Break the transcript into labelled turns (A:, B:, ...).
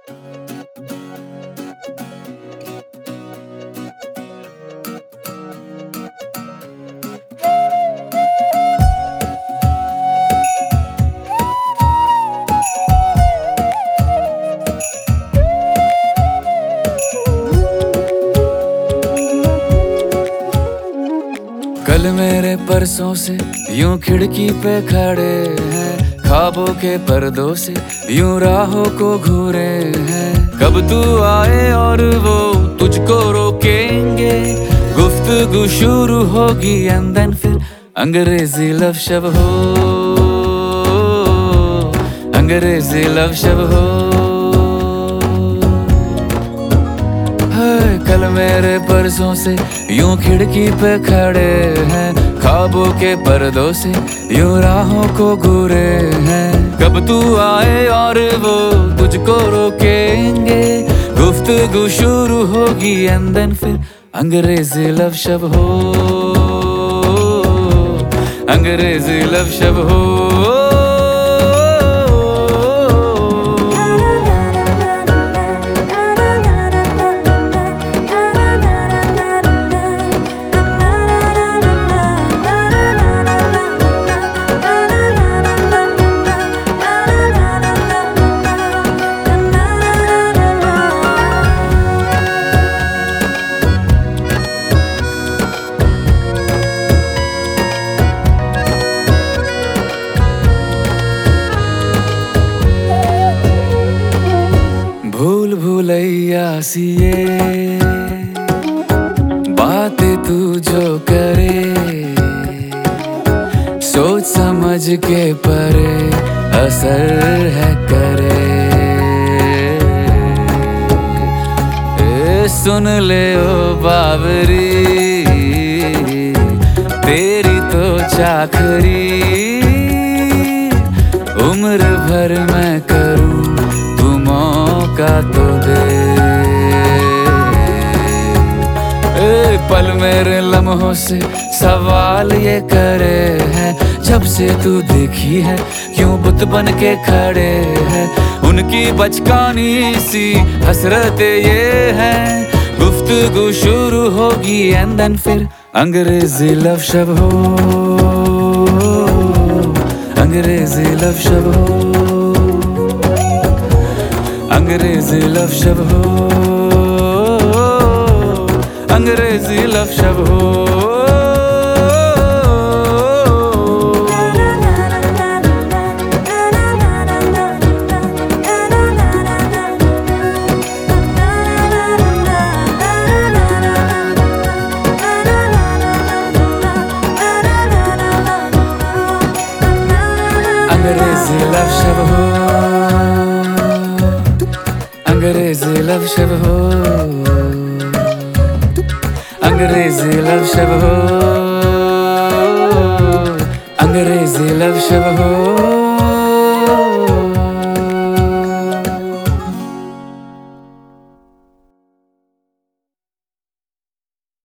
A: कल मेरे परसों से यूं खिड़की पे खड़े हैं, ख्वाबों के पर्दों से यूं राहों को घूरे हैं। कब तू आए और वो तुझको रोकेंगे, गुफ्तगू शुरू होगी एंड देन फिर अंग्रेजी लव शब हो, अंग्रेजी लव शब हो। कल मेरे परसों से यूं खिड़की पे खड़े हैं, ख्वाबों के पर्दों से यूं राहों को घूरे हैं। कब तू आए और वो तुझको रोकेंगे, गुफ्तगू शुरू होगी एंड देन फिर अंग्रेजी लव शब हो, अंग्रेजी लव शब हो। भूल भुलैया सी ये बातें तू जो करे, सोच समझ के परे असर है करे। सुन ले ओ बावरी, तेरी तो चाकरी उम्र भर मैं करूं, का तो दे। पल मेरे लम्हों से सवाल ये करे हैं, जब से तू देखी है क्यों बुत बन के खड़े हैं। उनकी बचकानी सी हसरतें ये हैं, गुफ्तगू शुरू होगी एंड देन फिर अंग्रेजी लव शब हो, अंग्रेजी लव शब हो, अंग्रेजी लव शब हो, अंग्रेजी लव शब हो। अंग्रेजी लव शब हो, अंग्रेजी लव शब हो, अंग्रेजी लव शब हो, अंग्रेजी लव शब हो।